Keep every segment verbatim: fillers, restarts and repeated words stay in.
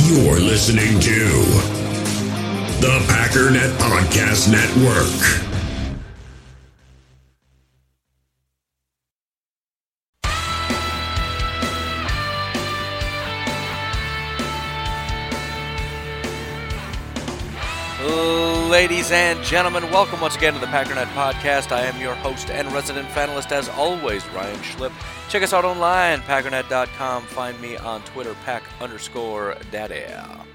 You're listening to the Packernet Podcast Network. Ladies and gentlemen, welcome once again to the Packernet Podcast. I am your host and resident fanalist, as always, Ryan Schlip. Check us out online, packernet dot com. Find me on Twitter, pack underscore daddy.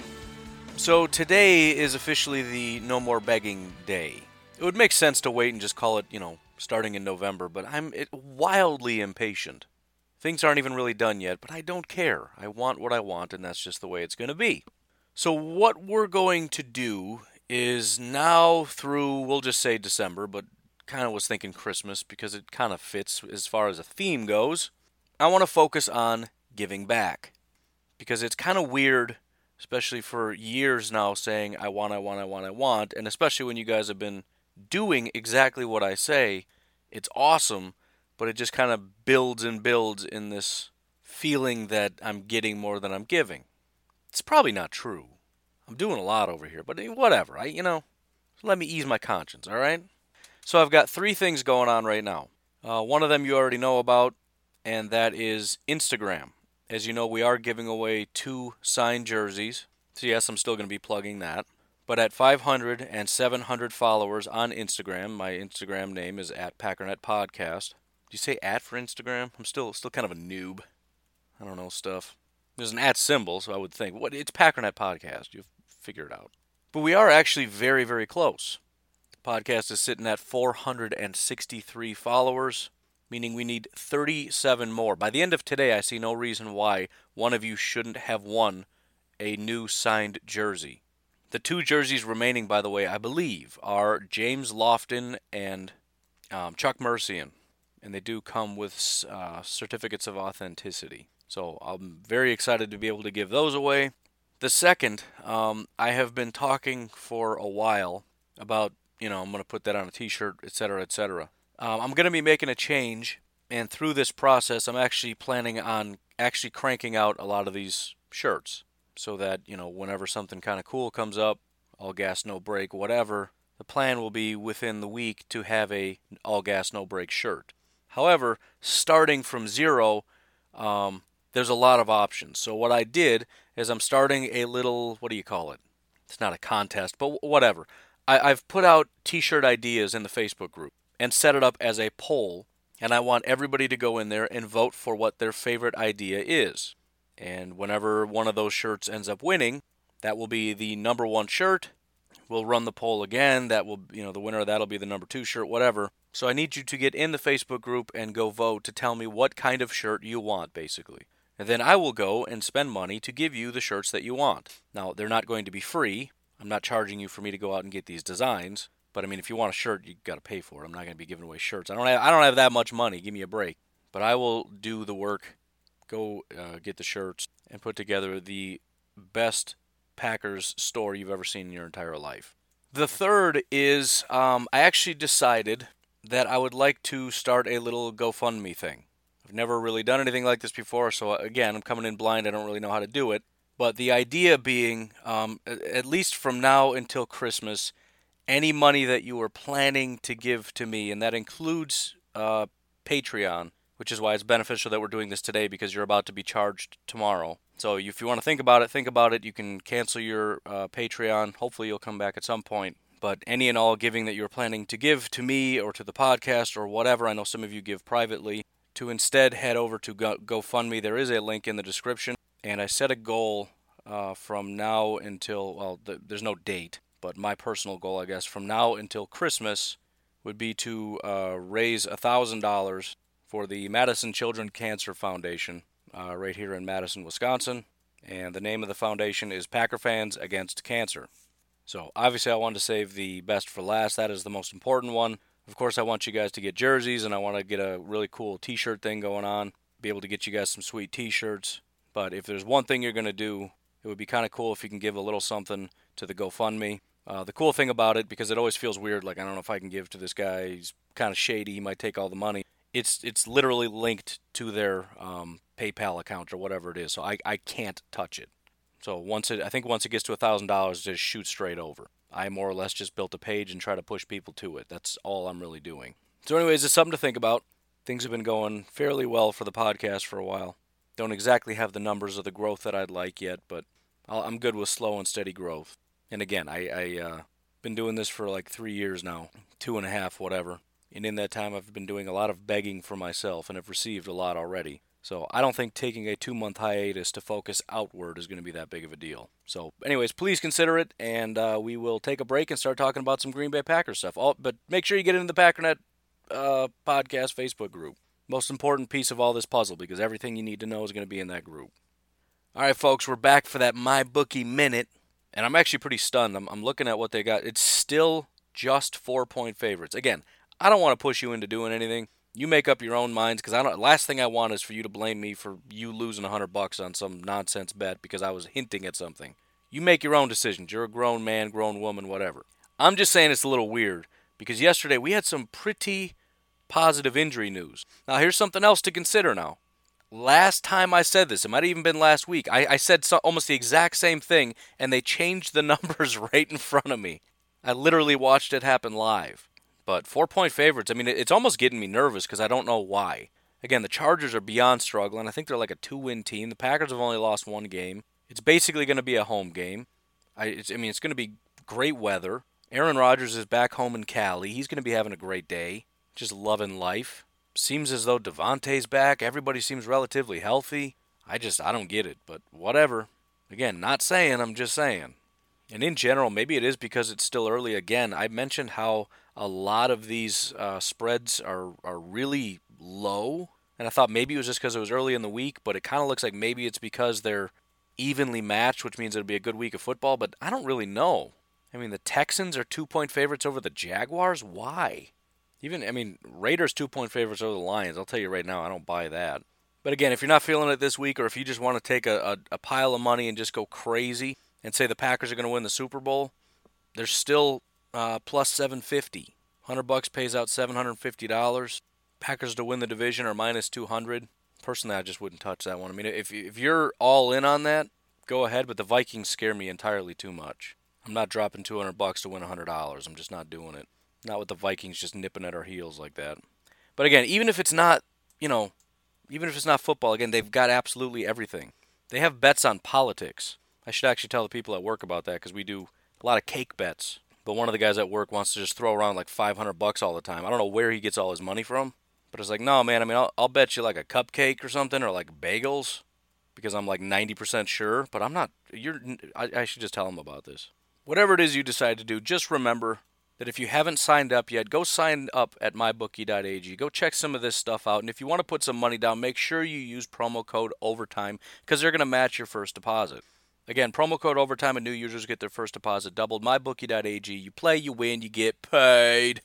So today is officially the No More Begging Day. It would make sense to wait and just call it, you know, starting in November, but I'm it, wildly impatient. Things aren't even really done yet, but I don't care. I want what I want, and that's just the way it's going to be. So what we're going to do is now through, we'll just say December, but kind of was thinking Christmas because it kind of fits as far as a theme goes. I want to focus on giving back because it's kind of weird, especially for years now, saying I want, I want, I want, I want, and especially when you guys have been doing exactly what I say. It's awesome, but it just kind of builds and builds in this feeling that I'm getting more than I'm giving. It's probably not true. I'm doing a lot over here, but whatever. I, you know, let me ease my conscience, all right? So I've got three things going on right now. Uh, one of them you already know about, and that is Instagram. As you know, we are giving away two signed jerseys. So yes, I'm still going to be plugging that. But at five hundred and seven hundred followers on Instagram, my Instagram name is at Packernet Podcast. Do you say at for Instagram? I'm still still kind of a noob. I don't know stuff. There's an at symbol, so I would think, what? It's Packernet Podcast. You've figured it out. But we are actually very, very close. The podcast is sitting at four hundred sixty-three followers, meaning we need thirty-seven more. By the end of today, I see no reason why one of you shouldn't have won a new signed jersey. The two jerseys remaining, by the way, I believe, are James Lofton and um, Chuck Mercian. And they do come with uh, certificates of authenticity. So I'm very excited to be able to give those away. The second, um, I have been talking for a while about, you know, I'm going to put that on a t-shirt, et cetera, et cetera. Um, I'm going to be making a change, and through this process, I'm actually planning on actually cranking out a lot of these shirts so that, you know, whenever something kind of cool comes up, all gas, no brake, whatever, the plan will be within the week to have a all gas, no brake shirt. However, starting from zero, um, there's a lot of options. So what I did is I'm starting a little, what do you call it? It's not a contest, but whatever. I, I've put out t-shirt ideas in the Facebook group and set it up as a poll, and I want everybody to go in there and vote for what their favorite idea is. And whenever one of those shirts ends up winning, that will be the number one shirt. We'll run the poll again. That will, you know, the winner of that will be the number two shirt, whatever. So I need you to get in the Facebook group and go vote to tell me what kind of shirt you want, basically. And then I will go and spend money to give you the shirts that you want. Now, they're not going to be free. I'm not charging you for me to go out and get these designs. But, I mean, if you want a shirt, you got to pay for it. I'm not going to be giving away shirts. I don't have, I don't have that much money. Give me a break. But I will do the work, go uh, get the shirts, and put together the best Packers store you've ever seen in your entire life. The third is um, I actually decided that I would like to start a little GoFundMe thing. I've never really done anything like this before, so again, I'm coming in blind. I don't really know how to do it. But the idea being, um, at least from now until Christmas, any money that you are planning to give to me, and that includes uh, Patreon, which is why it's beneficial that we're doing this today because you're about to be charged tomorrow. So if you want to think about it, think about it. You can cancel your uh, Patreon. Hopefully you'll come back at some point. But any and all giving that you're planning to give to me or to the podcast or whatever, I know some of you give privately, to instead head over to Go- GoFundMe. There is a link in the description. And I set a goal uh, from now until, well, th- there's no date, but my personal goal, I guess, from now until Christmas would be to uh, raise one thousand dollars for the Madison Children Cancer Foundation uh, right here in Madison, Wisconsin. And the name of the foundation is Packer Fans Against Cancer. So obviously I wanted to save the best for last. That is the most important one. Of course, I want you guys to get jerseys, and I want to get a really cool t-shirt thing going on, be able to get you guys some sweet t-shirts. But if there's one thing you're going to do, it would be kind of cool if you can give a little something to the GoFundMe. Uh, the cool thing about it, because it always feels weird, like I don't know if I can give to this guy, he's kind of shady, he might take all the money. It's it's literally linked to their um, PayPal account or whatever it is, so I, I can't touch it. So once it, I think once it gets to one thousand dollars, just shoot straight over. I more or less just built a page and try to push people to it. That's all I'm really doing. So anyways, it's something to think about. Things have been going fairly well for the podcast for a while. Don't exactly have the numbers of the growth that I'd like yet, but I'll, I'm good with slow and steady growth. And again, I, I uh, been doing this for like three years now, two and a half, whatever. And in that time, I've been doing a lot of begging for myself and have received a lot already. So I don't think taking a two-month hiatus to focus outward is going to be that big of a deal. So anyways, please consider it, and uh, we will take a break and start talking about some Green Bay Packers stuff. All, but make sure you get into the Packernet uh, podcast Facebook group. Most important piece of all this puzzle, because everything you need to know is going to be in that group. All right, folks, we're back for that MyBookie Minute, and I'm actually pretty stunned. I'm, I'm looking at what they got. It's still just four-point favorites. Again, I don't want to push you into doing anything. You make up your own minds, because I don't. Last thing I want is for you to blame me for you losing a hundred bucks on some nonsense bet because I was hinting at something. You make your own decisions. You're a grown man, grown woman, whatever. I'm just saying it's a little weird because yesterday we had some pretty positive injury news. Now here's something else to consider. Now, last time I said this, it might have even been last week. I, I said so, almost the exact same thing, and they changed the numbers right in front of me. I literally watched it happen live. But four-point favorites, I mean, it's almost getting me nervous because I don't know why. Again, the Chargers are beyond struggling. I think they're like a two-win team. The Packers have only lost one game. It's basically going to be a home game. I, it's, I mean, it's going to be great weather. Aaron Rodgers is back home in Cali. He's going to be having a great day, just loving life. Seems as though Devontae's back. Everybody seems relatively healthy. I just, I don't get it, but whatever. Again, not saying, I'm just saying. And in general, maybe it is because it's still early. Again, I mentioned how a lot of these uh, spreads are, are really low. And I thought maybe it was just because it was early in the week, but it kind of looks like maybe it's because they're evenly matched, which means it'll be a good week of football. But I don't really know. I mean, the Texans are two-point favorites over the Jaguars. Why? Even, I mean, Raiders two-point favorites over the Lions. I'll tell you right now, I don't buy that. But again, if you're not feeling it this week, or if you just want to take a, a, a pile of money and just go crazy and say the Packers are going to win the Super Bowl, they're still uh, plus seven fifty. one hundred bucks pays out seven hundred fifty dollars. Packers to win the division are minus two hundred. Personally, I just wouldn't touch that one. I mean, if if you're all in on that, go ahead, but the Vikings scare me entirely too much. I'm not dropping two hundred bucks to win one hundred dollars. I'm just not doing it. Not with the Vikings just nipping at our heels like that. But again, even if it's not, you know, even if it's not football, again, they've got absolutely everything. They have bets on politics. I should actually tell the people at work about that because we do a lot of cake bets. But one of the guys at work wants to just throw around like five hundred bucks all the time. I don't know where he gets all his money from. But it's like, no, man, I mean, I'll, I'll bet you like a cupcake or something or like bagels because I'm like ninety percent sure. But I'm not, you're. I, I should just tell him about this. Whatever it is you decide to do, just remember that if you haven't signed up yet, go sign up at my bookie dot a g. Go check some of this stuff out. And if you want to put some money down, make sure you use promo code OVERTIME because they're going to match your first deposit. Again, promo code OVERTIME and new users get their first deposit doubled. my bookie dot a g. You play, you win, you get paid.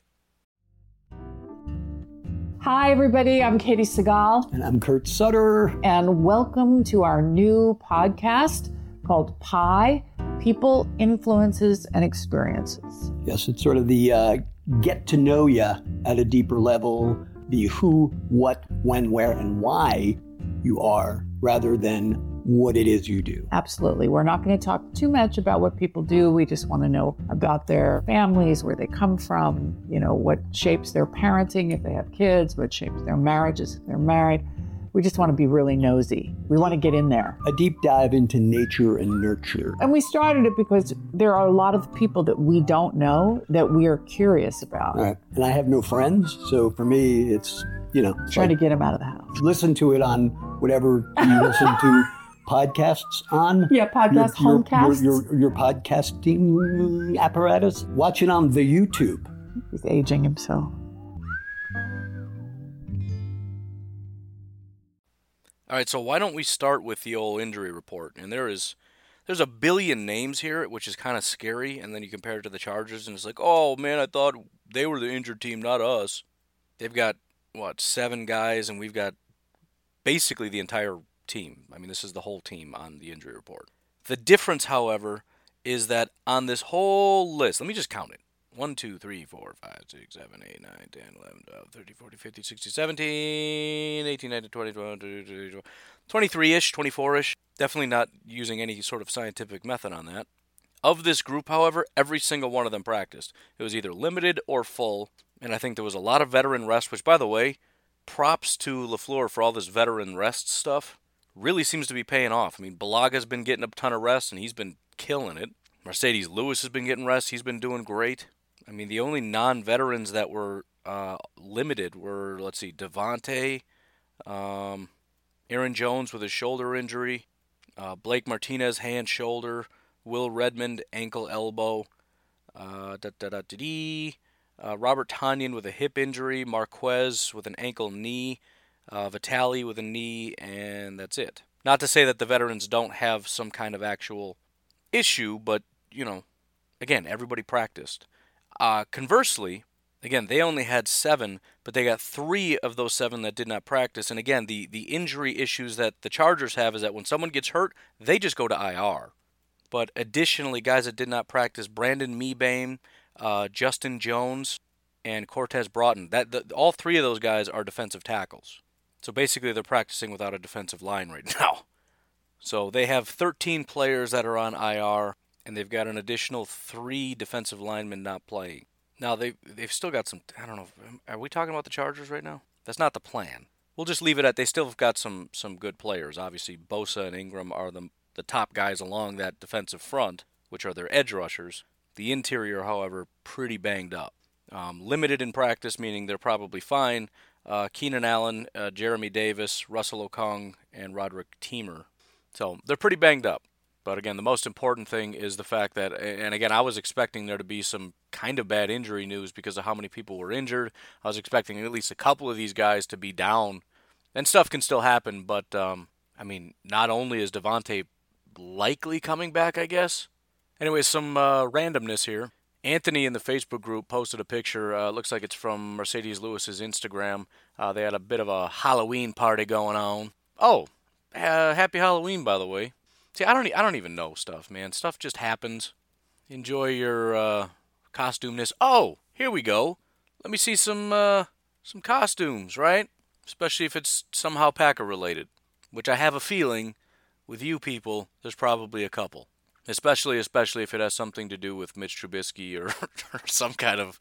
Hi, everybody. I'm Katie Segal. And I'm Kurt Sutter. And welcome to our new podcast called Pi, People, Influences, and Experiences. Yes, it's sort of the uh, get to know you at a deeper level, the who, what, when, where, and why you are, rather than what it is you do. Absolutely. We're not going to talk too much about what people do. We just want to know about their families, where they come from, you know, what shapes their parenting if they have kids, what shapes their marriages if they're married. We just want to be really nosy. We want to get in there. A deep dive into nature and nurture. And we started it because there are a lot of people that we don't know that we are curious about. All right. And I have no friends, so for me, it's, you know. Trying like, to get them out of the house. Listen to it on whatever you listen to podcasts on. Yeah, podcast, your, homecasts. Your, your, your podcasting apparatus. Watch it on the YouTube. He's aging himself. All right, so why don't we start with the old injury report? And there is, there's a billion names here, which is kind of scary. And then you compare it to the Chargers, and it's like, oh, man, I thought they were the injured team, not us. They've got, what, seven guys, and we've got basically the entire team. I mean, this is the whole team on the injury report. The difference, however, is that on this whole list, let me just count it. one, two, three, four, five, six, seven, eight, nine, ten, eleven, twelve, thirteen, fourteen, fifteen, sixteen, seventeen, eighteen, nineteen, twenty, twenty-three-ish, twenty-four-ish. Definitely not using any sort of scientific method on that. Of this group, however, every single one of them practiced. It was either limited or full, and I think there was a lot of veteran rest, which, by the way, props to LaFleur for all this veteran rest stuff. Really seems to be paying off. I mean, Balaga's been getting a ton of rest, and he's been killing it. Mercedes Lewis has been getting rest. He's been doing great. I mean, the only non-veterans that were uh, limited were, let's see, Devontae, um, Aaron Jones with his shoulder injury, uh, Blake Martinez, hand, shoulder, Will Redmond, ankle, elbow, uh, da, da, da, da, dee. Uh, Robert Tonyan with a hip injury, Marquez with an ankle, knee, uh, Vitali with a knee, and that's it. Not to say that the veterans don't have some kind of actual issue, but, you know, again, everybody practiced. Uh, conversely, again, they only had seven, but they got three of those seven that did not practice. And again, the, the injury issues that the Chargers have is that when someone gets hurt, they just go to I R. But additionally, guys that did not practice, Brandon Mebane, uh, Justin Jones, and Cortez Broughton. That the, all three of those guys are defensive tackles. So basically, they're practicing without a defensive line right now. So they have thirteen players that are on I R, and they've got an additional three defensive linemen not playing. Now, they, they've still got some, I don't know, are we talking about the Chargers right now? That's not the plan. We'll just leave it at they still have got some some good players. Obviously, Bosa and Ingram are the, the top guys along that defensive front, which are their edge rushers. The interior, however, pretty banged up. Um, limited in practice, meaning they're probably fine. Uh, Keenan Allen, uh, Jeremy Davis, Russell Okung, and Roderick Teamer. So they're pretty banged up. But again, the most important thing is the fact that, and again, I was expecting there to be some kind of bad injury news because of how many people were injured. I was expecting at least a couple of these guys to be down. And stuff can still happen, but, um, I mean, not only is Devontae likely coming back, I guess. Anyway, some uh, randomness here. Anthony in the Facebook group posted a picture. Uh, looks like it's from Mercedes Lewis's Instagram. Uh, they had a bit of a Halloween party going on. Oh, uh, happy Halloween, by the way. See, I don't, e- I don't even know stuff, man. Stuff just happens. Enjoy your uh, costumeness. Oh, here we go. Let me see some uh, some costumes, right? Especially if it's somehow Packer related, which I have a feeling with you people, there's probably a couple. Especially, especially if it has something to do with Mitch Trubisky or, or some kind of,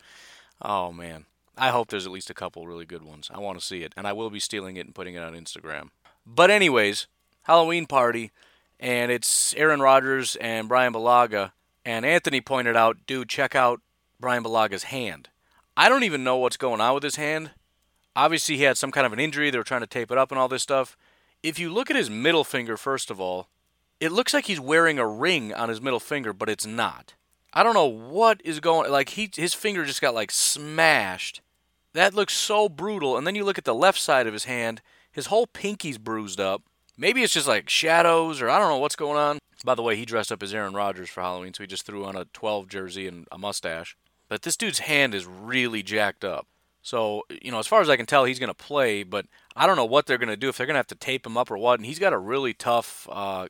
oh man. I hope there's at least a couple really good ones. I want to see it, and I will be stealing it and putting it on Instagram. But anyways, Halloween party, and it's Aaron Rodgers and Brian Bulaga, and Anthony pointed out, dude, check out Brian Balaga's hand. I don't even know what's going on with his hand. Obviously, he had some kind of an injury. They were trying to tape it up and all this stuff. If you look at his middle finger, first of all, it looks like he's wearing a ring on his middle finger, but it's not. I don't know what is going on. Like, he, his finger just got, like, smashed. That looks so brutal. And then you look at the left side of his hand, his whole pinky's bruised up. Maybe it's just, like, shadows, or I don't know what's going on. By the way, he dressed up as Aaron Rodgers for Halloween, so he just threw on a twelve jersey and a mustache. But this dude's hand is really jacked up. So, you know, as far as I can tell, he's going to play, but I don't know what they're going to do, if they're going to have to tape him up or what. And he's got a really tough uh,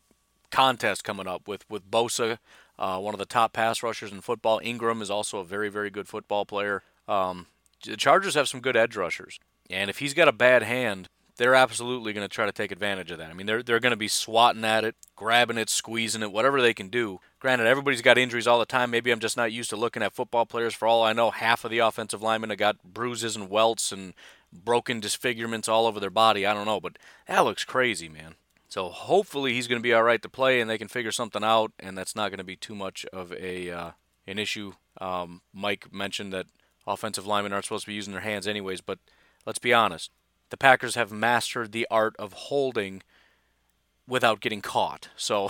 contest coming up with, with Bosa, uh, one of the top pass rushers in football. Ingram is also a very, very good football player. Um, the Chargers have some good edge rushers. And if he's got a bad hand, they're absolutely going to try to take advantage of that. I mean, they're they're going to be swatting at it, grabbing it, squeezing it, whatever they can do. Granted, everybody's got injuries all the time. Maybe I'm just not used to looking at football players. For all I know, half of the offensive linemen have got bruises and welts and broken disfigurements all over their body. I don't know, but that looks crazy, man. So hopefully he's going to be all right to play and they can figure something out, and that's not going to be too much of a uh, an issue. Um, Mike mentioned that offensive linemen aren't supposed to be using their hands anyways, but let's be honest. The Packers have mastered the art of holding without getting caught. So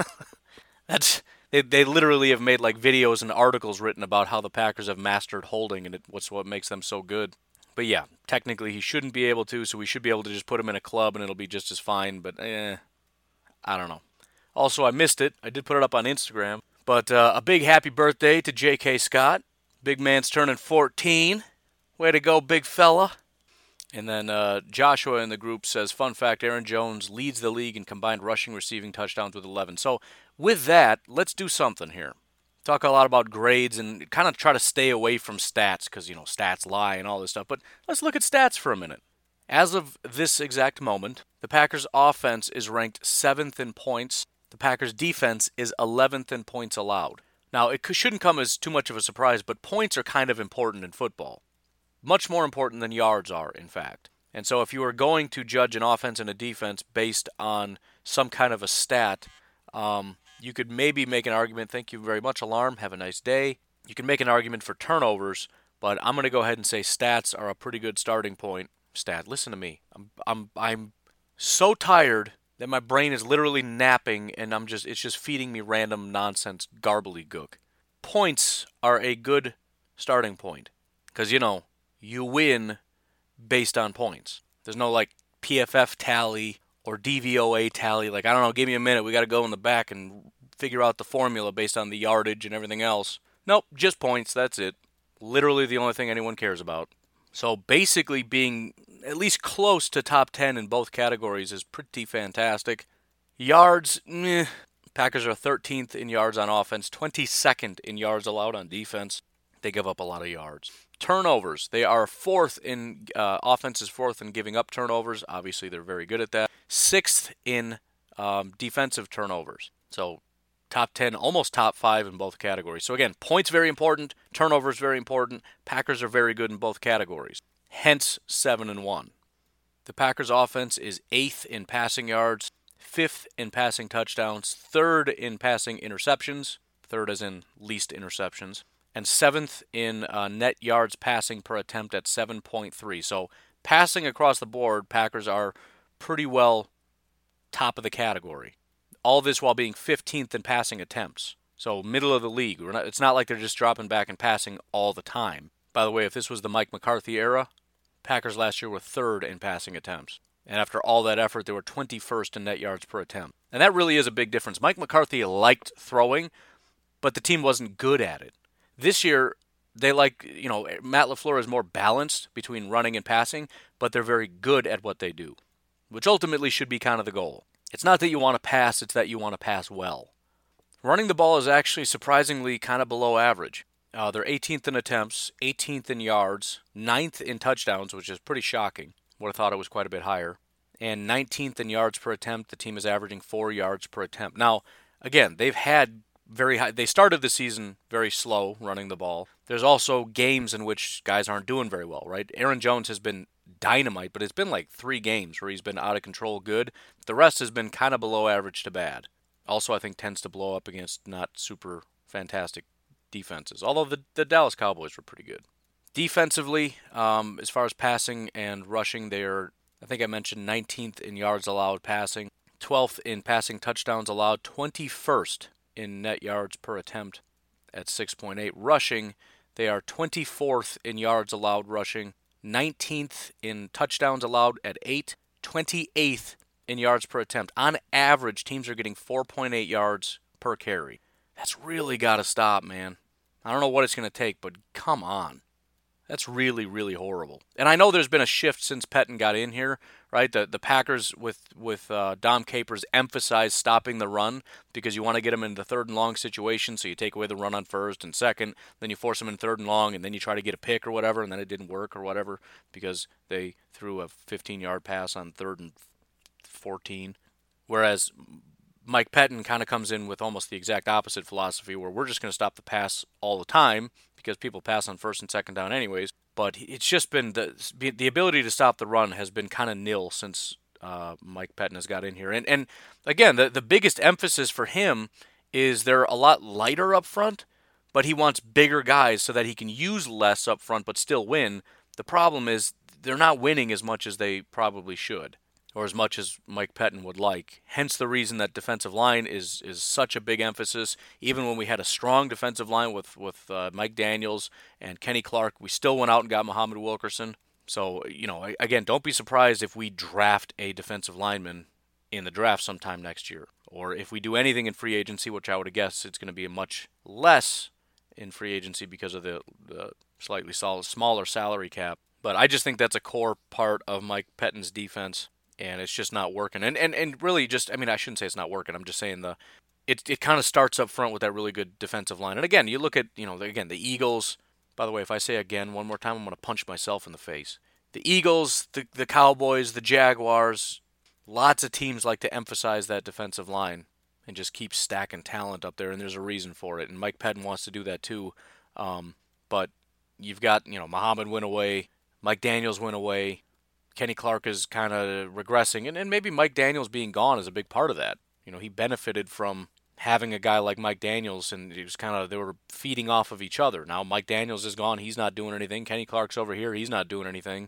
that's they they literally have made like videos and articles written about how the Packers have mastered holding and it, what's what makes them so good. But yeah, technically he shouldn't be able to, so we should be able to just put him in a club and it'll be just as fine. But eh, I don't know. Also, I missed it. I did put it up on Instagram. But uh, a big happy birthday to J K. Scott. Big man's turning fourteen. Way to go, big fella. And then uh, Joshua in the group says, fun fact, Aaron Jones leads the league in combined rushing, receiving touchdowns with eleven. So with that, let's do something here. Talk a lot about grades and kind of try to stay away from stats because, you know, stats lie and all this stuff. But let's look at stats for a minute. As of this exact moment, the Packers' offense is ranked seventh in points. The Packers' defense is eleventh in points allowed. Now, it shouldn't come as too much of a surprise, but points are kind of important in football. Much more important than yards are, in fact. And so if you are going to judge an offense and a defense based on some kind of a stat, um, you could maybe make an argument, thank you very much, Alarm, have a nice day. You can make an argument for turnovers, but I'm going to go ahead and say stats are a pretty good starting point. Stat, listen to me. I'm I'm I'm so tired that my brain is literally napping, and I'm just it's just feeding me random nonsense garbly-gook. Points are a good starting point, because, you know, you win based on points. There's no, like, P F F tally or D V O A tally. Like, I don't know, give me a minute. We got to go in the back and figure out the formula based on the yardage and everything else. Nope, just points. That's it. Literally the only thing anyone cares about. So basically being at least close to top ten in both categories is pretty fantastic. Yards, meh. Packers are thirteenth in yards on offense, twenty-second in yards allowed on defense. They give up a lot of yards. Turnovers, they are fourth in, uh, offense is fourth in giving up turnovers. Obviously, they're very good at that. Sixth in um, defensive turnovers. So top ten, almost top five in both categories. So again, points very important, turnovers very important. Packers are very good in both categories. Hence, seven and one. The Packers offense is eighth in passing yards, fifth in passing touchdowns, third in passing interceptions, third as in least interceptions, and seventh in uh, net yards passing per attempt at seven point three. So passing across the board, Packers are pretty well top of the category. All this while being fifteenth in passing attempts. So middle of the league. We're not, it's not like they're just dropping back and passing all the time. By the way, if this was the Mike McCarthy era, Packers last year were third in passing attempts. And after all that effort, they were twenty-first in net yards per attempt. And that really is a big difference. Mike McCarthy liked throwing, but the team wasn't good at it. This year, they like, you know, Matt LaFleur is more balanced between running and passing, but they're very good at what they do, which ultimately should be kind of the goal. It's not that you want to pass, it's that you want to pass well. Running the ball is actually surprisingly kind of below average. Uh, they're eighteenth in attempts, eighteenth in yards, ninth in touchdowns, which is pretty shocking. Would have thought it was quite a bit higher. And nineteenth in yards per attempt. The team is averaging four yards per attempt. Now, again, they've had very high. They started the season very slow running the ball. There's also games in which guys aren't doing very well, right? Aaron Jones has been dynamite, but it's been like three games where he's been out of control good. The rest has been kind of below average to bad. Also, I think tends to blow up against not super fantastic defenses, although the, the Dallas Cowboys were pretty good. Defensively, um, as far as passing and rushing, they are, I think I mentioned, nineteenth in yards allowed passing, twelfth in passing touchdowns allowed, twenty-first in net yards per attempt at six point eight. Rushing, they are twenty-fourth in yards allowed rushing, nineteenth in touchdowns allowed at eight, twenty-eighth in yards per attempt. On average, teams are getting four point eight yards per carry. That's really got to stop, man. I don't know what it's going to take, but come on. That's really, really horrible. And I know there's been a shift since Pettine got in here, right? The the Packers with, with uh, Dom Capers emphasize stopping the run because you want to get them in the third and long situation, so you take away the run on first and second, then you force them in third and long, and then you try to get a pick or whatever, and then it didn't work or whatever because they threw a fifteen-yard pass on third and fourteen. Whereas Mike Pettine kind of comes in with almost the exact opposite philosophy where we're just going to stop the pass all the time because people pass on first and second down anyways. But it's just been the the ability to stop the run has been kind of nil since uh, Mike Pettine has got in here. And and again, the, the biggest emphasis for him is they're a lot lighter up front, but he wants bigger guys so that he can use less up front but still win. The problem is they're not winning as much as they probably should, or as much as Mike Pettine would like. Hence the reason that defensive line is is such a big emphasis. Even when we had a strong defensive line with, with uh, Mike Daniels and Kenny Clark, we still went out and got Muhammad Wilkerson. So, you know, again, don't be surprised if we draft a defensive lineman in the draft sometime next year. Or if we do anything in free agency, which I would guess it's going to be a much less in free agency because of the, the slightly smaller salary cap. But I just think that's a core part of Mike Pettine's defense. And it's just not working. And, and and really just, I mean, I shouldn't say it's not working. I'm just saying the it it kind of starts up front with that really good defensive line. And again, you look at, you know, again, the Eagles. By the way, if I say again one more time, I'm going to punch myself in the face. The Eagles, the, the Cowboys, the Jaguars, lots of teams like to emphasize that defensive line and just keep stacking talent up there, and there's a reason for it. And Mike Pettin wants to do that too. Um, but you've got, you know, Muhammad went away, Mike Daniels went away, Kenny Clark is kind of regressing, and, and maybe Mike Daniels being gone is a big part of that. You know, he benefited from having a guy like Mike Daniels, and it was kind of, they were feeding off of each other. Now Mike Daniels is gone, he's not doing anything. Kenny Clark's over here, he's not doing anything.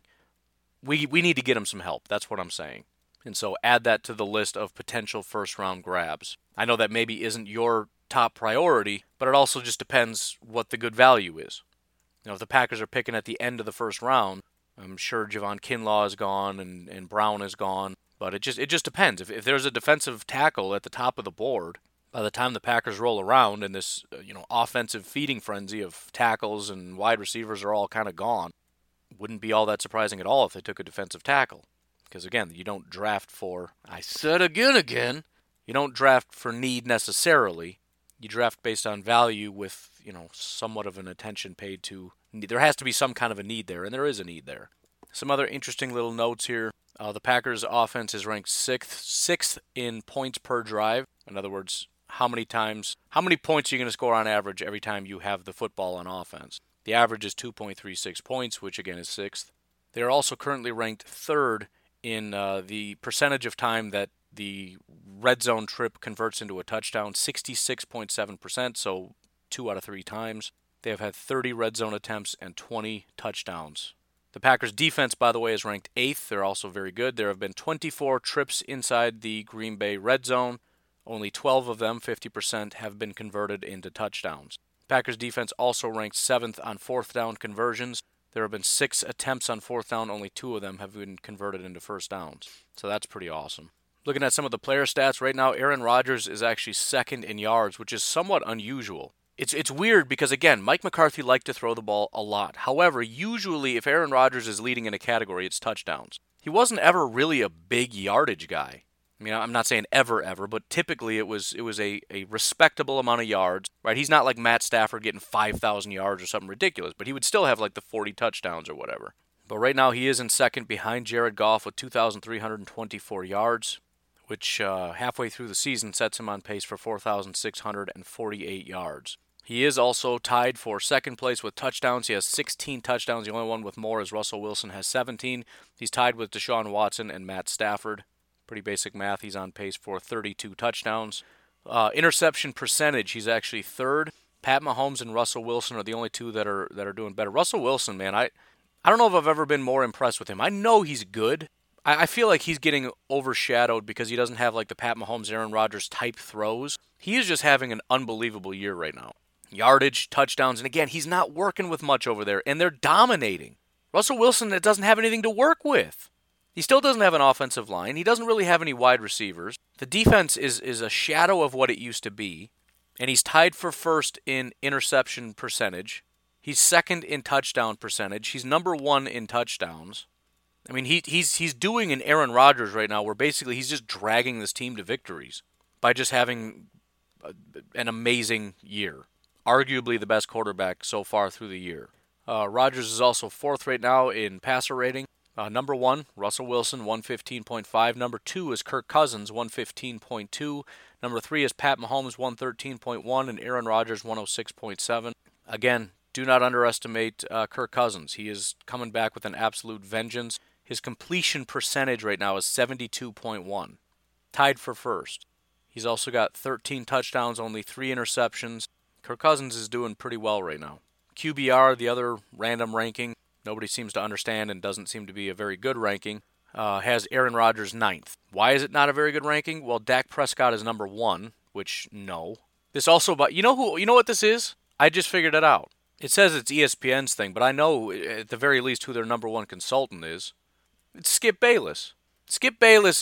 We we need to get him some help. That's what I'm saying. And so add that to the list of potential first-round grabs. I know that maybe isn't your top priority, but it also just depends what the good value is. You know, if the Packers are picking at the end of the first round, I'm sure Javon Kinlaw is gone and, and Brown is gone. But it just it just depends. If if there's a defensive tackle at the top of the board, by the time the Packers roll around and this uh, you know offensive feeding frenzy of tackles and wide receivers are all kind of gone, wouldn't be all that surprising at all if they took a defensive tackle. Because again, you don't draft for, I said again again, you don't draft for need necessarily. You draft based on value with, you know, somewhat of an attention paid to, there has to be some kind of a need there, and there is a need there. Some other interesting little notes here. Uh, the Packers offense is ranked sixth, sixth in points per drive. In other words, how many times, how many points are you going to score on average every time you have the football on offense? The average is two point three six points, which again is sixth. They are also currently ranked third in uh, the percentage of time that the red zone trip converts into a touchdown, sixty-six point seven percent, so two out of three times. They have had thirty red zone attempts and twenty touchdowns. The Packers defense, by the way, is ranked eighth. They're also very good. There have been twenty-four trips inside the Green Bay red zone. Only twelve of them, fifty percent, have been converted into touchdowns. Packers defense also ranked seventh on fourth down conversions. There have been six attempts on fourth down. Only two of them have been converted into first downs. So that's pretty awesome. Looking at some of the player stats right now, Aaron Rodgers is actually second in yards, which is somewhat unusual. It's it's weird because, again, Mike McCarthy liked to throw the ball a lot. However, usually if Aaron Rodgers is leading in a category, it's touchdowns. He wasn't ever really a big yardage guy. I mean, I'm not saying ever, ever, but typically it was it was a, a respectable amount of yards, right? He's not like Matt Stafford getting five thousand yards or something ridiculous, but he would still have like the forty touchdowns or whatever. But right now he is in second behind Jared Goff with two thousand three hundred twenty-four yards, which uh, halfway through the season sets him on pace for four thousand six hundred forty-eight yards. He is also tied for second place with touchdowns. He has sixteen touchdowns. The only one with more is Russell Wilson has seventeen. He's tied with Deshaun Watson and Matt Stafford. Pretty basic math. He's on pace for thirty-two touchdowns. Uh, interception percentage, he's actually third. Pat Mahomes and Russell Wilson are the only two that are that are doing better. Russell Wilson, man, I, I don't know if I've ever been more impressed with him. I know he's good. I, I feel like he's getting overshadowed because he doesn't have like the Pat Mahomes, Aaron Rodgers type throws. He is just having an unbelievable year right now. Yardage, touchdowns, and again, he's not working with much over there, and they're dominating. Russell Wilson that doesn't have anything to work with. He still doesn't have an offensive line. He doesn't really have any wide receivers. The defense is, is a shadow of what it used to be. And he's tied for first in interception percentage. He's second in touchdown percentage. He's number one in touchdowns. I mean, he he's he's doing an Aaron Rodgers right now where basically he's just dragging this team to victories by just having a, an amazing year. Arguably the best quarterback so far through the year. Uh, Rodgers is also fourth right now in passer rating. Uh, number one, Russell Wilson, one fifteen point five. Number two is Kirk Cousins, one fifteen point two. Number three is Pat Mahomes, one thirteen point one. And Aaron Rodgers, one oh six point seven. Again, do not underestimate uh, Kirk Cousins. He is coming back with an absolute vengeance. His completion percentage right now is seventy-two point one. Tied for first. He's also got thirteen touchdowns, only three interceptions. Kirk Cousins is doing pretty well right now. Q B R, the other random ranking, nobody seems to understand and doesn't seem to be a very good ranking, uh, has Aaron Rodgers ninth. Why is it not a very good ranking? Well, Dak Prescott is number one, which, no. This also, but you know who? You know what this is? I just figured it out. It says it's E S P N's thing, but I know at the very least who their number one consultant is. It's Skip Bayless. Skip Bayless,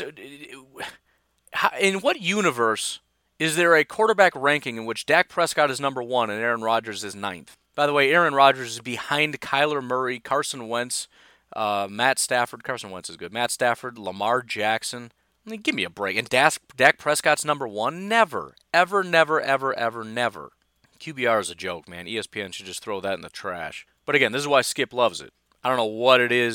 in what universe is there a quarterback ranking in which Dak Prescott is number one and Aaron Rodgers is ninth? By the way, Aaron Rodgers is behind Kyler Murray, Carson Wentz, uh, Matt Stafford. Carson Wentz is good. Matt Stafford, Lamar Jackson. I mean, give me a break. And Dak, Dak Prescott's number one? Never. Ever, never, ever, ever, never. Q B R is a joke, man. E S P N should just throw that in the trash. But again, this is why Skip loves it. I don't know what it is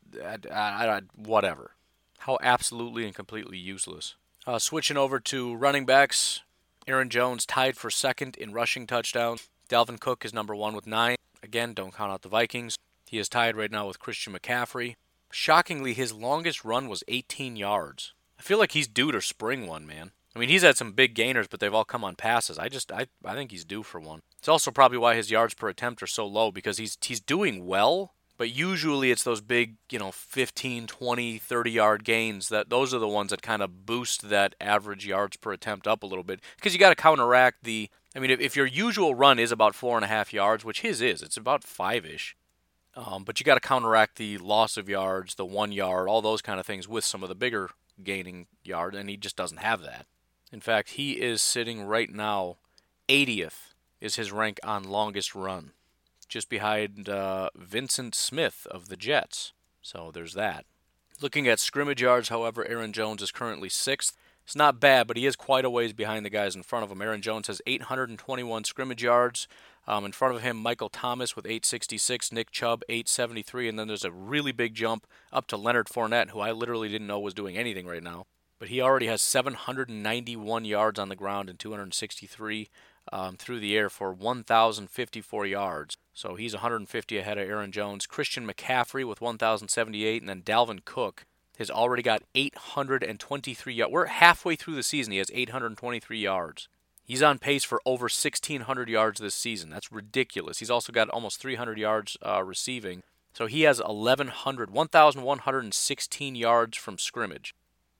I, I, I, whatever. How absolutely and completely useless. Uh, switching over to running backs, Aaron Jones tied for second in rushing touchdowns. Dalvin Cook is number one with nine. Again, don't count out the Vikings. He is tied right now with Christian McCaffrey. Shockingly, his longest run was eighteen yards. I feel like he's due to spring one, man. I mean, he's had some big gainers, but they've all come on passes. I just, I, I think he's due for one. It's also probably why his yards per attempt are so low, because he's he's doing well, but usually it's those big, you know, fifteen, twenty, thirty-yard gains. That those are the ones that kind of boost that average yards per attempt up a little bit, because you got to counteract the, I mean, if, if your usual run is about four and a half yards, which his is, it's about five-ish, um, but you got to counteract the loss of yards, the one yard, all those kind of things with some of the bigger gaining yards, and he just doesn't have that. In fact, he is sitting right now, eightieth is his rank on longest run, just behind uh, Vincent Smith of the Jets. So there's that. Looking at scrimmage yards, however, Aaron Jones is currently sixth. It's not bad, but he is quite a ways behind the guys in front of him. Aaron Jones has eight hundred twenty-one scrimmage yards. Um, in front of him, Michael Thomas with eight sixty-six, Nick Chubb eight seventy-three, and then there's a really big jump up to Leonard Fournette, who I literally didn't know was doing anything right now. But he already has seven hundred ninety-one yards on the ground and two hundred sixty-three um, through the air for one thousand fifty-four yards. So he's one hundred fifty ahead of Aaron Jones. Christian McCaffrey with one thousand seventy-eight, and then Dalvin Cook has already got eight hundred twenty-three yards. We're halfway through the season. He has eight hundred twenty-three yards. He's on pace for over sixteen hundred yards this season. That's ridiculous. He's also got almost three hundred yards uh, receiving. So he has eleven hundred, one thousand one hundred sixteen yards from scrimmage.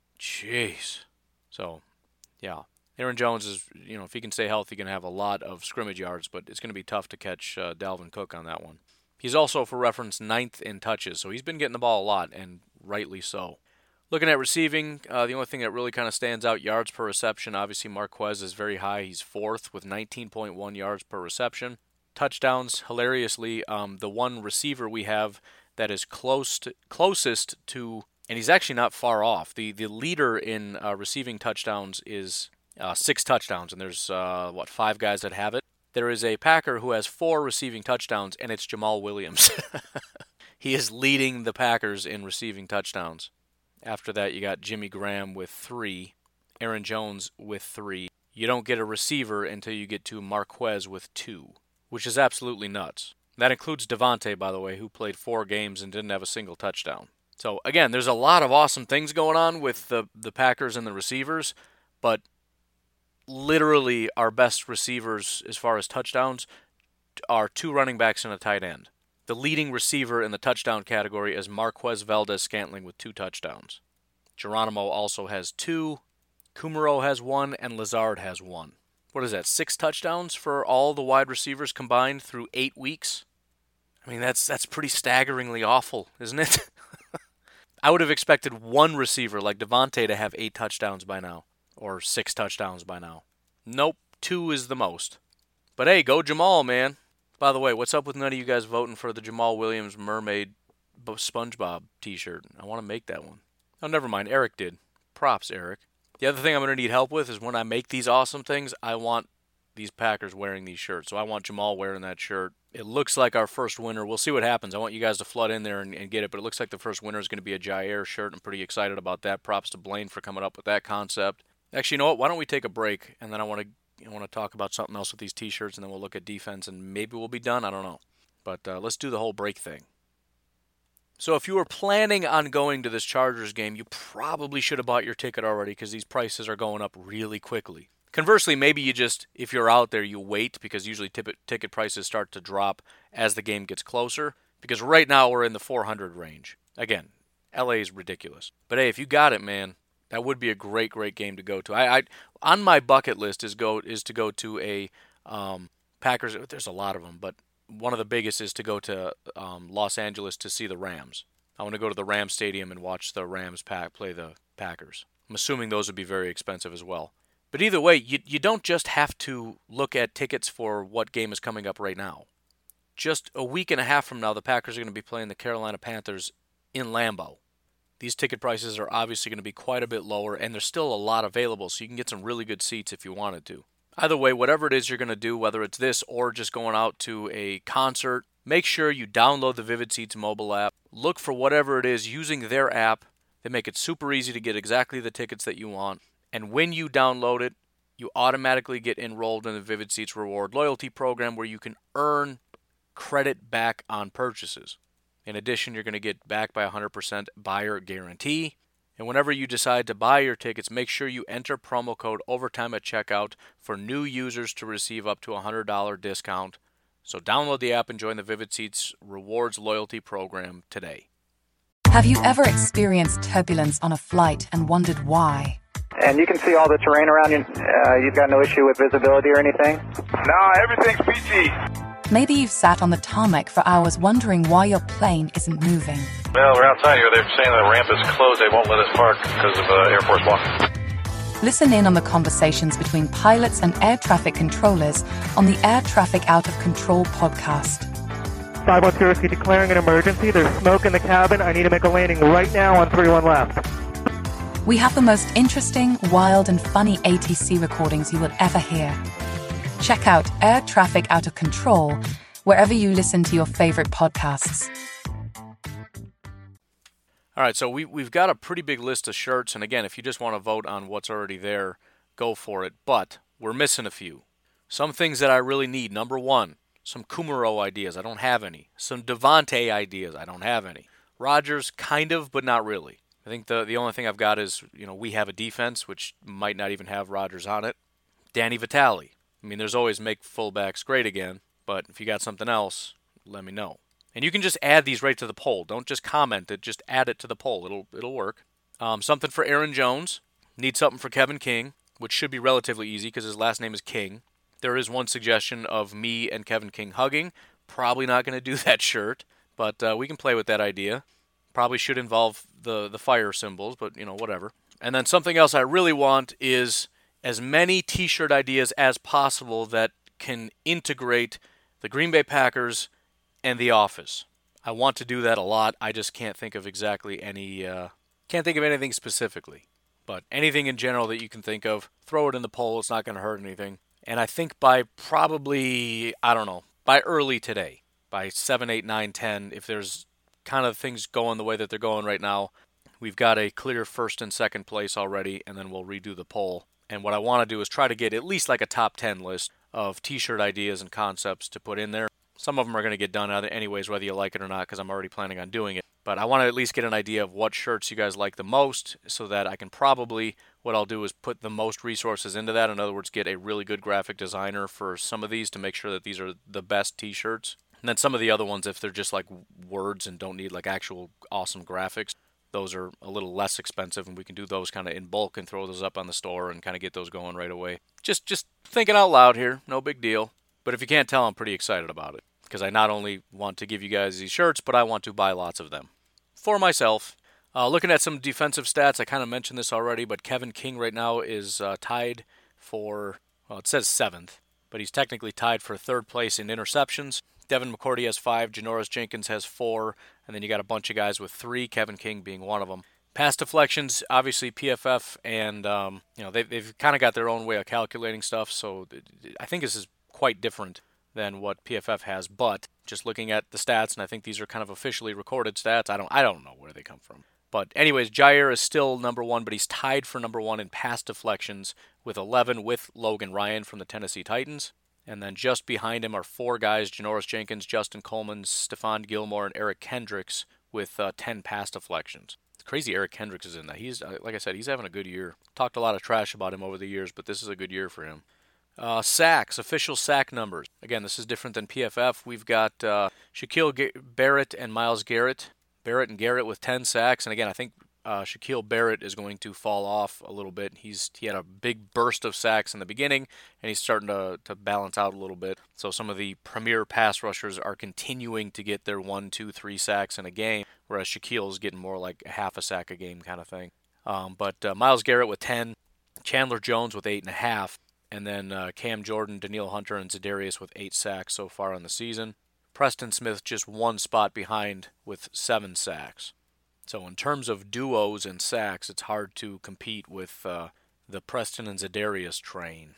Jeez. So, yeah. Aaron Jones is, you know, if he can stay healthy, he can have a lot of scrimmage yards, but it's going to be tough to catch uh, Dalvin Cook on that one. He's also, for reference, ninth in touches, so he's been getting the ball a lot, and rightly so. Looking at receiving, uh, the only thing that really kind of stands out, yards per reception, obviously Marquez is very high. He's fourth with nineteen point one yards per reception. Touchdowns, hilariously, um, the one receiver we have that is close to, closest to, and he's actually not far off. The the leader in uh, receiving touchdowns is uh, six touchdowns, and there's, uh, what, five guys that have it. There is a Packer who has four receiving touchdowns, and it's Jamal Williams. He is leading the Packers in receiving touchdowns. After that, you got Jimmy Graham with three, Aaron Jones with three. You don't get a receiver until you get to Marquez with two, which is absolutely nuts. That includes Devontae, by the way, who played four games and didn't have a single touchdown. So, again, there's a lot of awesome things going on with the, the Packers and the receivers, but literally our best receivers as far as touchdowns are two running backs and a tight end. The leading receiver in the touchdown category is Marquez Valdes-Scantling with two touchdowns. Geronimo also has two, Kumaro has one, and Lazard has one. What is that, six touchdowns for all the wide receivers combined through eight weeks? I mean, that's that's pretty staggeringly awful, isn't it? I would have expected one receiver like Devontae to have eight touchdowns by now, or six touchdowns by now. Nope, two is the most. But hey, go Jamal, man. By the way, what's up with none of you guys voting for the Jamal Williams Mermaid SpongeBob t-shirt? I want to make that one. Oh, never mind. Eric did. Props, Eric. The other thing I'm going to need help with is when I make these awesome things, I want these Packers wearing these shirts. So I want Jamal wearing that shirt. It looks like our first winner. We'll see what happens. I want you guys to flood in there and, and get it, but it looks like the first winner is going to be a Jair shirt. I'm pretty excited about that. Props to Blaine for coming up with that concept. Actually, you know what? Why don't we take a break, and then I want to I want to talk about something else with these t-shirts, and then we'll look at defense, and maybe we'll be done. I don't know. But uh, let's do the whole break thing. So if you were planning on going to this Chargers game, you probably should have bought your ticket already because these prices are going up really quickly. Conversely, maybe you just, if you're out there, you wait because usually t- ticket prices start to drop as the game gets closer because right now we're in the four hundred range. Again, L A is ridiculous. But hey, if you got it, man, that would be a great, great game to go to. I, I on my bucket list is go is to go to a um, Packers. There's a lot of them, but one of the biggest is to go to um, Los Angeles to see the Rams. I want to go to the Rams Stadium and watch the Rams pack play the Packers. I'm assuming those would be very expensive as well. But either way, you you don't just have to look at tickets for what game is coming up right now. Just a week and a half from now, the Packers are going to be playing the Carolina Panthers in Lambeau. These ticket prices are obviously going to be quite a bit lower, and there's still a lot available, so you can get some really good seats if you wanted to. Either way, whatever it is you're going to do, whether it's this or just going out to a concert, make sure you download the Vivid Seats mobile app. Look for whatever it is using their app. They make it super easy to get exactly the tickets that you want. And when you download it, you automatically get enrolled in the Vivid Seats Reward Loyalty Program where you can earn credit back on purchases. In addition, you're going to get back by one hundred percent buyer guarantee. And whenever you decide to buy your tickets, make sure you enter promo code OVERTIME at checkout for new users to receive up to a one hundred dollars discount. So download the app and join the Vivid Seats Rewards Loyalty Program today. Have you ever experienced turbulence on a flight and wondered why? And you can see all the terrain around you. Uh, you've got no issue with visibility or anything? No, everything's peachy. Maybe you've sat on the tarmac for hours wondering why your plane isn't moving. Well, we're outside here. They're saying the ramp is closed. They won't let us park because of uh, Air Force One. Listen in on the conversations between pilots and air traffic controllers on the Air Traffic Out of Control podcast. five one zero, declaring an emergency. There's smoke in the cabin. I need to make a landing right now on three one left. We have the most interesting, wild, and funny A T C recordings you will ever hear. Check out Air Traffic Out of Control wherever you listen to your favorite podcasts. All right, so we, we've got a pretty big list of shirts, and again, if you just want to vote on what's already there, go for it. But we're missing a few. Some things that I really need. Number one, some Kumaro ideas. I don't have any. Some Devontae ideas. I don't have any. Rodgers, kind of, but not really. I think the the only thing I've got is, you know, we have a defense, which might not even have Rodgers on it. Danny Vitale. I mean, there's always make fullbacks great again, but if you got something else, let me know. And you can just add these right to the poll. Don't just comment it, just add it to the poll. It'll it'll work. Um, something for Aaron Jones. Need something for Kevin King, which should be relatively easy because his last name is King. There is one suggestion of me and Kevin King hugging. Probably not going to do that shirt, but uh, we can play with that idea. Probably should involve the, the fire symbols, but, you know, whatever. And then something else I really want is as many T-shirt ideas as possible that can integrate the Green Bay Packers and The Office. I want to do that a lot. I just can't think of exactly any, uh, can't think of anything specifically. But anything in general that you can think of, throw it in the poll. It's not going to hurt anything. And I think by probably, I don't know, by early today, by seven, eight, nine, ten, if there's kind of things going the way that they're going right now, we've got a clear first and second place already, and then we'll redo the poll. And what I want to do is try to get at least like a top ten list of T-shirt ideas and concepts to put in there. Some of them are going to get done anyways, whether you like it or not, because I'm already planning on doing it. But I want to at least get an idea of what shirts you guys like the most so that I can probably, what I'll do is put the most resources into that. In other words, get a really good graphic designer for some of these to make sure that these are the best T-shirts. And then some of the other ones, if they're just like words and don't need like actual awesome graphics, those are a little less expensive, and we can do those kind of in bulk and throw those up on the store and kind of get those going right away. Just just thinking out loud here, no big deal. But if you can't tell, I'm pretty excited about it because I not only want to give you guys these shirts, but I want to buy lots of them for myself. Uh, looking at some defensive stats, I kind of mentioned this already, but Kevin King right now is uh, tied for, well, it says seventh, but he's technically tied for third place in interceptions. Devin McCourty has five, Janoris Jenkins has four, and then you got a bunch of guys with three, Kevin King being one of them. Pass deflections, obviously P F F, and um, you know they've, they've kind of got their own way of calculating stuff, so I think this is quite different than what P F F has, but just looking at the stats, and I think these are kind of officially recorded stats, I don't I don't know where they come from. But anyways, Jair is still number one, but he's tied for number one in pass deflections with eleven with Logan Ryan from the Tennessee Titans. And then just behind him are four guys, Janoris Jenkins, Justin Coleman, Stephon Gilmore, and Eric Kendricks with uh, ten pass deflections. It's crazy Eric Kendricks is in that. He's, uh, like I said, he's having a good year. Talked a lot of trash about him over the years, but this is a good year for him. Uh, sacks, official sack numbers. Again, this is different than P F F. We've got uh, Shaquille G- Barrett and Myles Garrett. Barrett and Garrett with ten sacks. And again, I think uh, Shaquille Barrett is going to fall off a little bit. He's He had a big burst of sacks in the beginning, and he's starting to, to balance out a little bit. So some of the premier pass rushers are continuing to get their one, two, three sacks in a game, whereas Shaquille is getting more like a half a sack a game kind of thing. Um, but uh, Myles Garrett with ten, Chandler Jones with eight and a half, and then uh, Cam Jordan, Danielle Hunter, and Za'Darius with eight sacks so far on the season. Preston Smith just one spot behind with seven sacks. So in terms of duos and sacks, it's hard to compete with uh, the Preston and Za'Darius train.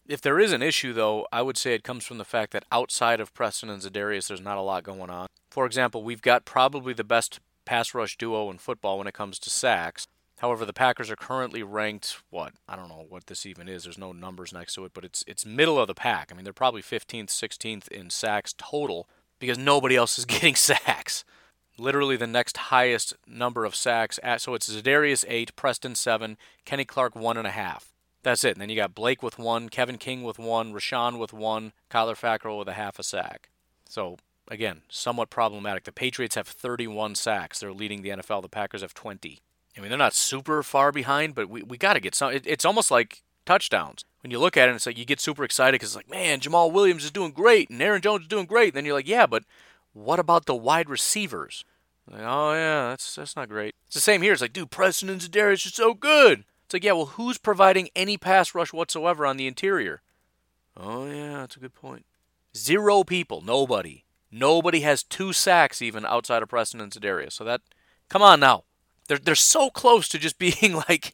If there is an issue, though, I would say it comes from the fact that outside of Preston and Za'Darius, there's not a lot going on. For example, we've got probably the best pass rush duo in football when it comes to sacks. However, the Packers are currently ranked, what? I don't know what this even is. There's no numbers next to it, but it's it's middle of the pack. I mean, they're probably fifteenth, sixteenth in sacks total because nobody else is getting sacks. Literally the next highest number of sacks. At, so it's Za'Darius eight, Preston seven, Kenny Clark one and a half. That's it. And then you got Blake with one, Kevin King with one, Rashawn with one, Kyler Fackrell with a half a sack. So, again, somewhat problematic. The Patriots have thirty-one sacks. They're leading the N F L. The Packers have twenty. I mean, they're not super far behind, but we, we got to get some. It, it's almost like touchdowns. When you look at it, it's like you get super excited because it's like, man, Jamal Williams is doing great and Aaron Jones is doing great. And then you're like, yeah, but what about the wide receivers? Like, oh, yeah, that's that's not great. It's the same here. It's like, dude, Preston and Za'Darius are so good. It's like, yeah, well, who's providing any pass rush whatsoever on the interior? Oh, yeah, that's a good point. Zero people. Nobody. Nobody has two sacks even outside of Preston and Za'Darius. So that, come on now. They're, they're so close to just being, like,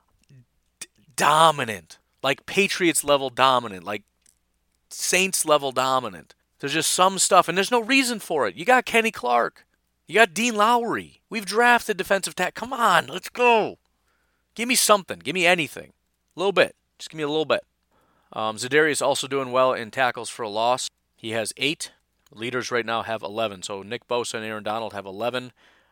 d- dominant. Like Patriots-level dominant. Like Saints-level dominant. There's just some stuff, and there's no reason for it. You got Kenny Clark. You got Dean Lowry. We've drafted defensive tackle. Come on, let's go. Give me something. Give me anything. A little bit. Just give me a little bit. Um, Za'Darius also doing well in tackles for a loss. He has eight. Leaders right now have eleven. So Nick Bosa and Aaron Donald have eleven.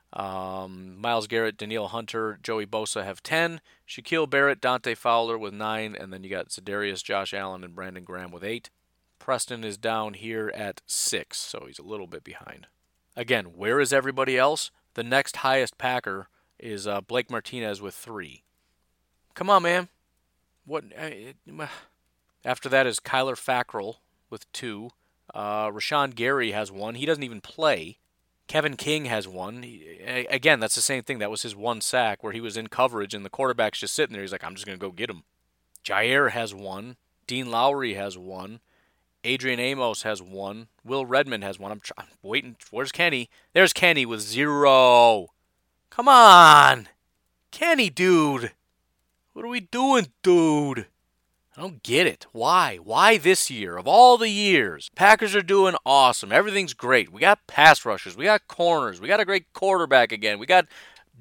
Um, Myles Garrett, Danielle Hunter, Joey Bosa have ten. Shaquille Barrett, Dante Fowler with nine. And then you got Za'Darius, Josh Allen, and Brandon Graham with eight. Preston is down here at six, so he's a little bit behind. Again, where is everybody else? The next highest Packer is uh, Blake Martinez with three. Come on, man. What? Uh, after that is Kyler Fackrell with two. Uh, Rashawn Gary has one. He doesn't even play. Kevin King has one. He, again, that's the same thing. That was his one sack where he was in coverage and the quarterback's just sitting there. He's like, I'm just going to go get him. Jair has one. Dean Lowry has one. Adrian Amos has one. Will Redmond has one. I'm, try- I'm waiting. Where's Kenny? There's Kenny with zero. Come on. Kenny, dude. What are we doing, dude? I don't get it. Why? Why this year? Of all the years, Packers are doing awesome. Everything's great. We got pass rushers. We got corners. We got a great quarterback again. We got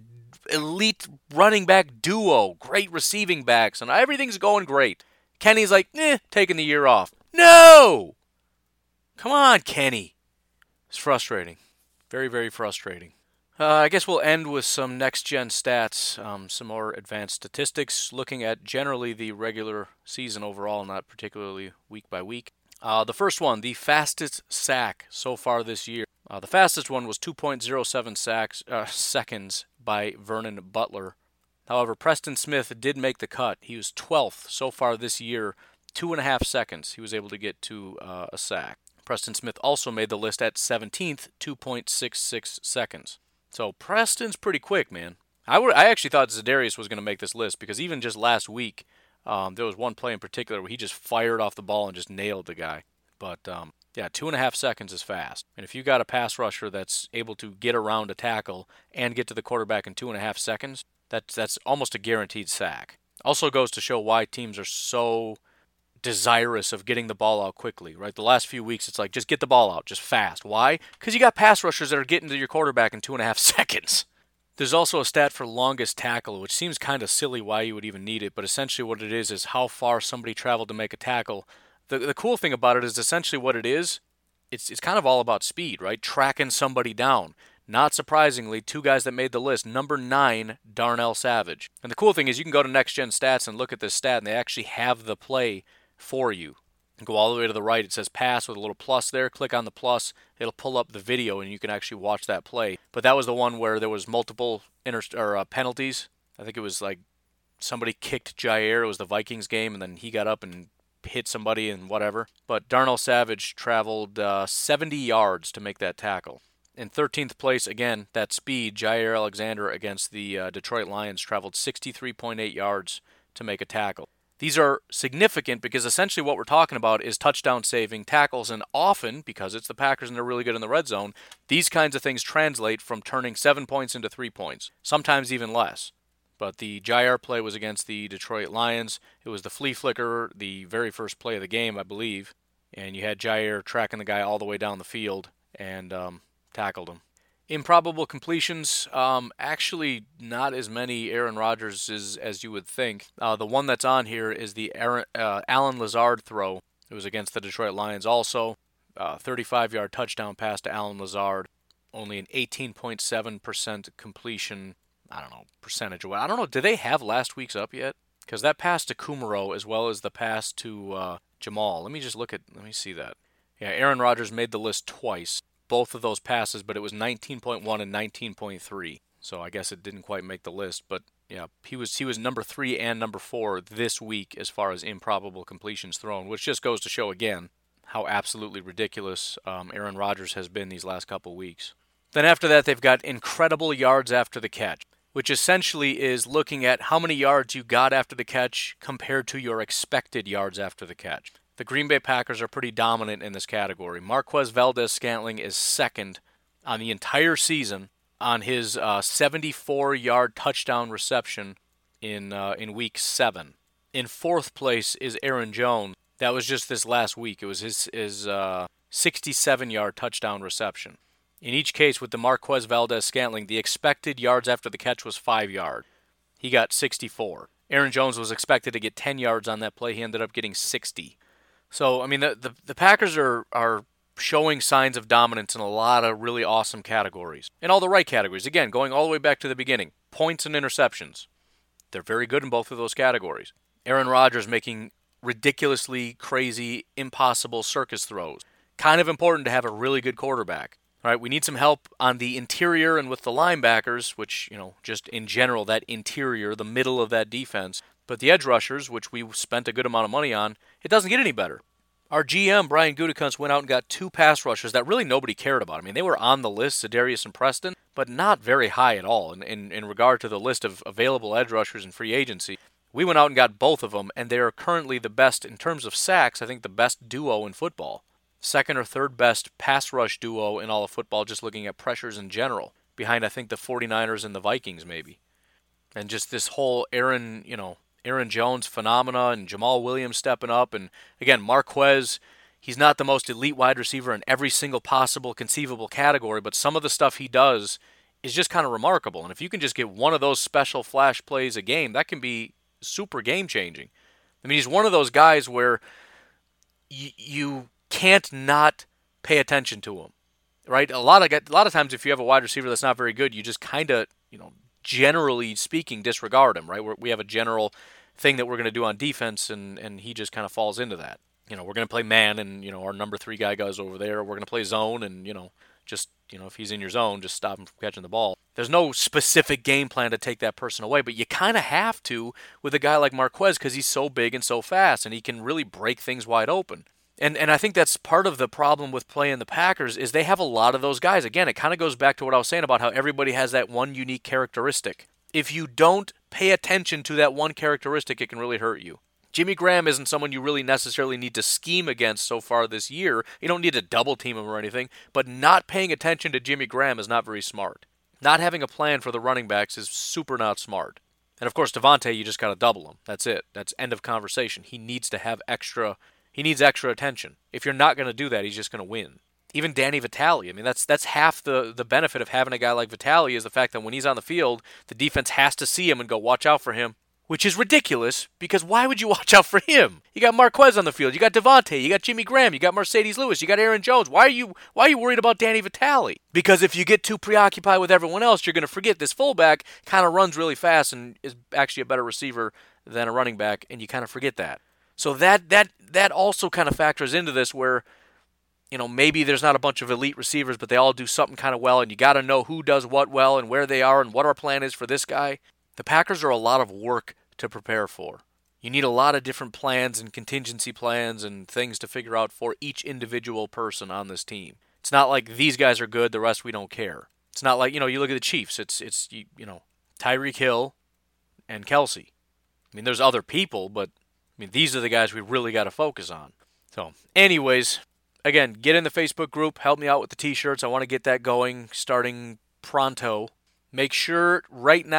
elite running back duo. Great receiving backs. And everything's going great. Kenny's like, eh, taking the year off. No! Come on, Kenny. It's frustrating. Very, very frustrating. Uh, I guess we'll end with some next-gen stats, um, some more advanced statistics, looking at generally the regular season overall, not particularly week by week. Uh, the first one, the fastest sack so far this year. Uh, the fastest one was two point oh seven sacks, uh, seconds by Vernon Butler. However, Preston Smith did make the cut. He was twelfth so far this year, two and a half seconds he was able to get to uh, a sack. Preston Smith also made the list at seventeenth, two point six six seconds. So Preston's pretty quick, man. I would, I actually thought Za'Darius was going to make this list because even just last week, um, there was one play in particular where he just fired off the ball and just nailed the guy. But um, yeah, two and a half seconds is fast. And if you got a pass rusher that's able to get around a tackle and get to the quarterback in two and a half seconds, that's that's almost a guaranteed sack. Also goes to show why teams are so desirous of getting the ball out quickly, right? The last few weeks, it's like, just get the ball out, just fast. Why? Because you got pass rushers that are getting to your quarterback in two and a half seconds. There's also a stat for longest tackle, which seems kind of silly why you would even need it, but essentially what it is is how far somebody traveled to make a tackle. The the cool thing about it is essentially what it is, it's it's kind of all about speed, right? Tracking somebody down. Not surprisingly, two guys that made the list. Number nine, Darnell Savage. And the cool thing is you can go to Next Gen Stats and look at this stat, and they actually have the play for you. Go all the way to the right. It says pass with a little plus there. Click on the plus. It'll pull up the video, and you can actually watch that play. But that was the one where there was multiple inter- or uh, penalties. I think it was like somebody kicked Jair. It was the Vikings game, and then he got up and hit somebody and whatever. But Darnell Savage traveled uh, seventy yards to make that tackle. In thirteenth place, again, that speed, Jair Alexander against the uh, Detroit Lions traveled sixty-three point eight yards to make a tackle. These are significant because essentially what we're talking about is touchdown-saving tackles, and often, because it's the Packers and they're really good in the red zone, these kinds of things translate from turning seven points into three points, sometimes even less. But the Jair play was against the Detroit Lions. It was the flea flicker, the very first play of the game, I believe. And you had Jair tracking the guy all the way down the field and um, tackled him. Improbable completions, um, actually not as many Aaron Rodgers as, as you would think. Uh, the one that's on here is the Aaron, uh, Allen Lazard throw. It was against the Detroit Lions also. Uh, thirty-five-yard touchdown pass to Allen Lazard. Only an eighteen point seven percent completion, I don't know, percentage or what. I don't know, do they have last week's up yet? Because that pass to Kumaro as well as the pass to uh, Jamal. Let me just look at, let me see that. Yeah, Aaron Rodgers made the list twice. Both of those passes, but it was nineteen point one and nineteen point three. So I guess it didn't quite make the list. But yeah, he was he was number three and number four this week as far as improbable completions thrown, which just goes to show again how absolutely ridiculous um, Aaron Rodgers has been these last couple weeks. Then after that, they've got incredible yards after the catch, which essentially is looking at how many yards you got after the catch compared to your expected yards after the catch. The Green Bay Packers are pretty dominant in this category. Marquez Valdes-Scantling is second on the entire season on his uh, seventy-four-yard touchdown reception in uh, in week seven. In fourth place is Aaron Jones. That was just this last week. It was his, his uh, sixty-seven-yard touchdown reception. In each case with the Marquez Valdes-Scantling, the expected yards after the catch was five yards. He got sixty-four. Aaron Jones was expected to get ten yards on that play. He ended up getting sixty. So, I mean, the, the, the Packers are, are showing signs of dominance in a lot of really awesome categories. In all the right categories. Again, going all the way back to the beginning. Points and interceptions. They're very good in both of those categories. Aaron Rodgers making ridiculously crazy, impossible circus throws. Kind of important to have a really good quarterback. All right, we need some help on the interior and with the linebackers, which, you know, just in general, that interior, the middle of that defense. But the edge rushers, which we spent a good amount of money on, it doesn't get any better. Our G M, Brian Gutekunst, went out and got two pass rushers that really nobody cared about. I mean, they were on the list, Za'Darius and Preston, but not very high at all in, in, in regard to the list of available edge rushers in free agency. We went out and got both of them, and they are currently the best, in terms of sacks, I think the best duo in football. Second or third best pass rush duo in all of football, just looking at pressures in general. Behind, I think, the 49ers and the Vikings, maybe. And just this whole Aaron, you know, Aaron Jones phenomena and Jamal Williams stepping up. And again, Marquez, he's not the most elite wide receiver in every single possible conceivable category, but some of the stuff he does is just kind of remarkable. And if you can just get one of those special flash plays a game, that can be super game-changing. I mean, he's one of those guys where y- you can't not pay attention to him, right? A lot of a lot of times, if you have a wide receiver that's not very good, you just kind of, you know, generally speaking, disregard him, right? We're, we have a general thing that we're going to do on defense, and, and he just kind of falls into that. You know, we're going to play man, and, you know, our number three guy goes over there. We're going to play zone, and, you know, just, you know, if he's in your zone, just stop him from catching the ball. There's no specific game plan to take that person away, but you kind of have to with a guy like Marquez because he's so big and so fast, and he can really break things wide open. And and I think that's part of the problem with playing the Packers is they have a lot of those guys. Again, it kind of goes back to what I was saying about how everybody has that one unique characteristic. If you don't pay attention to that one characteristic, it can really hurt you. Jimmy Graham isn't someone you really necessarily need to scheme against so far this year. You don't need to double team him or anything, but not paying attention to Jimmy Graham is not very smart. Not having a plan for the running backs is super not smart. And of course, Devontae, you just got to double him. That's it. That's end of conversation. He needs to have extra He needs extra attention. If you're not going to do that, he's just going to win. Even Danny Vitale, I mean, that's that's half the, the benefit of having a guy like Vitale is the fact that when he's on the field, the defense has to see him and go, watch out for him, which is ridiculous because why would you watch out for him? You got Marquez on the field, you got Devontae, you got Jimmy Graham, you got Mercedes Lewis, you got Aaron Jones. Why are you why are you worried about Danny Vitale? Because if you get too preoccupied with everyone else, you're going to forget this fullback kind of runs really fast and is actually a better receiver than a running back, and you kind of forget that. So that that that also kind of factors into this where, you know, maybe there's not a bunch of elite receivers, but they all do something kind of well, and you got to know who does what well and where they are and what our plan is for this guy. The Packers are a lot of work to prepare for. You need a lot of different plans and contingency plans and things to figure out for each individual person on this team. It's not like these guys are good, the rest we don't care. It's not like, you know, you look at the Chiefs, it's, it's you, you know, Tyreek Hill and Kelsey. I mean, there's other people, but I mean, these are the guys we really got to focus on. So, anyways, again, get in the Facebook group. Help me out with the T-shirts. I want to get that going starting pronto. Make sure right now,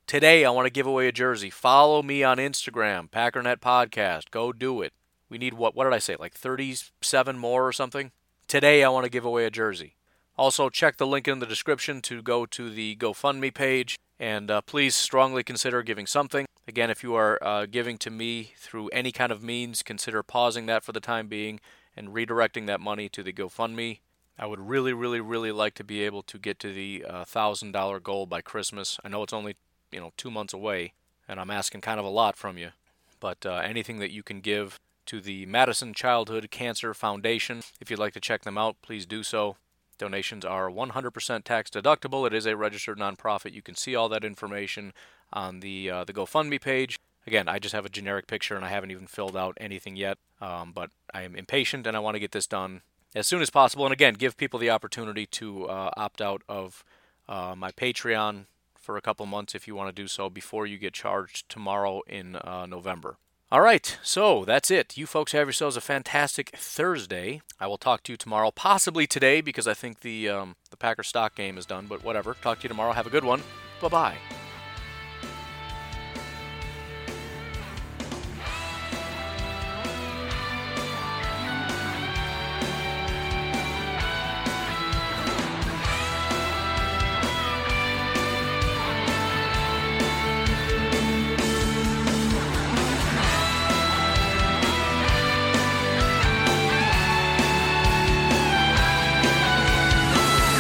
Today, I want to give away a jersey. Follow me on Instagram, Packernet Podcast. Go do it. We need, what What did I say, like thirty-seven more or something? Today, I want to give away a jersey. Also, check the link in the description to go to the GoFundMe page. And uh, please strongly consider giving something. Again, if you are uh, giving to me through any kind of means, consider pausing that for the time being and redirecting that money to the GoFundMe. I would really, really, really like to be able to get to the uh, one thousand dollars goal by Christmas. I know it's only, you know, two months away, and I'm asking kind of a lot from you. But uh, anything that you can give to the Madison Childhood Cancer Foundation, if you'd like to check them out, please do so. Donations are one hundred percent tax deductible. It is a registered nonprofit. You can see all that information on the uh, the GoFundMe page. Again, I just have a generic picture and I haven't even filled out anything yet. Um, but I am impatient and I want to get this done as soon as possible. And again, give people the opportunity to uh, opt out of uh, my Patreon for a couple months if you want to do so before you get charged tomorrow in uh, November. All right, so that's it. You folks have yourselves a fantastic Thursday. I will talk to you tomorrow, possibly today, because I think the um, the Packer stock game is done, but whatever. Talk to you tomorrow. Have a good one. Bye-bye.